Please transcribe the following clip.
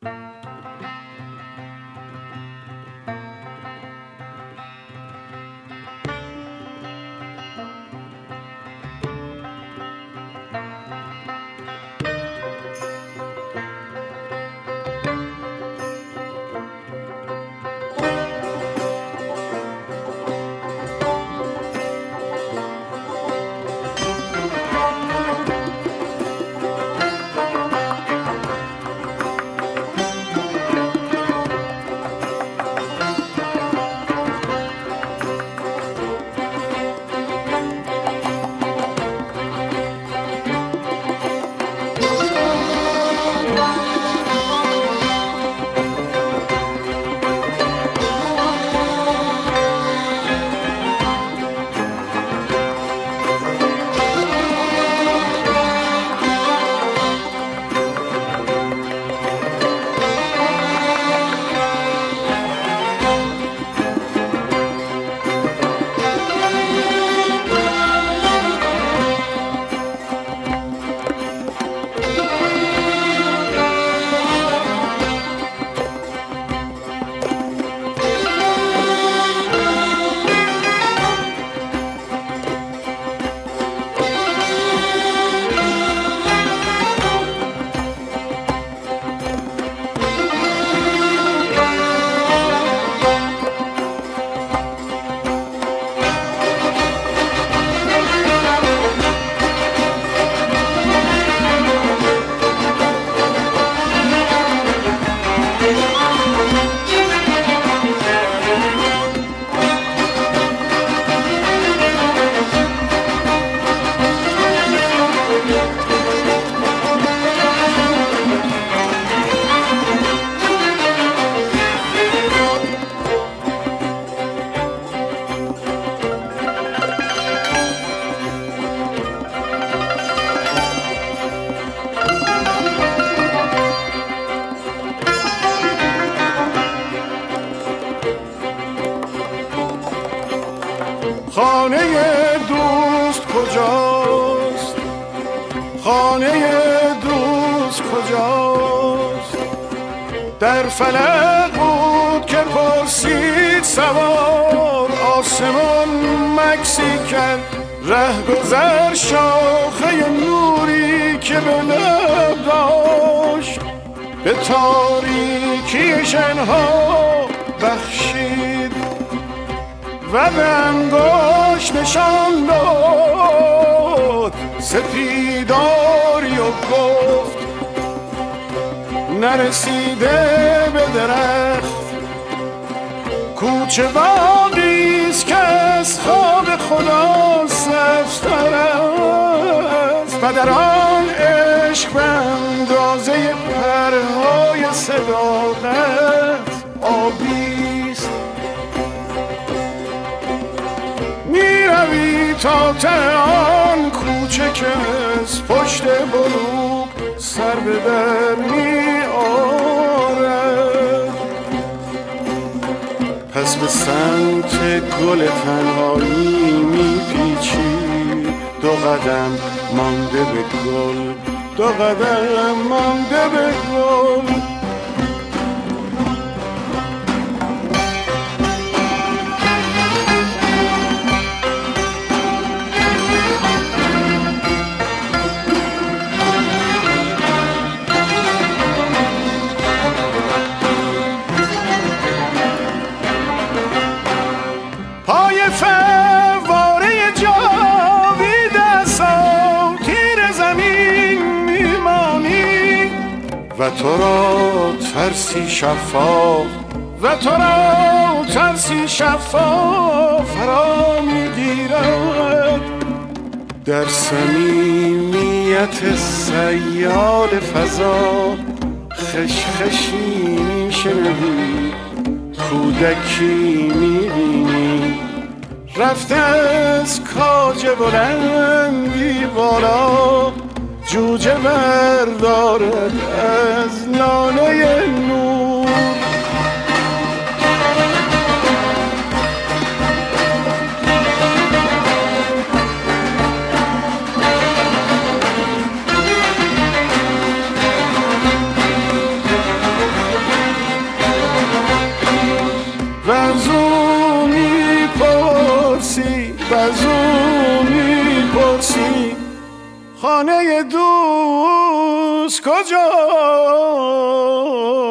خانه دوست کجاست؟ خانه دوست کجاست؟ در فلک بود که پرسید سوار، آسمان مکسی کرد ره گذر، شاخه نوری که به لب داشت به تاریکی شنها بخشید و به انگشت نشان داد سپیداری و گفت نرسیده به درخت کوچه باقیست که از خواب خدا سبزتر است و در آن عشق به اندازه پرهای صداقت آبیست. میروی تا ته آن کوچه که از پشت بلوغ سر به در می آرد، پس به سمت گل تنهایی می پیچی، دو قدم مانده به گل، دو قدم مانده به گل. پای فواره جاوید اساطیر زمین میمانی و تو را ترسی شفاف، و تو را ترسی شفاف فرا میگیرد. در صمیمیت سیال فضا خشخشی میشنوی، کودکی میبینی رفته از کاج بلندی بالا، جوجه بردارد از لانه نور. بزو میپرسی خانه دوست کجاست؟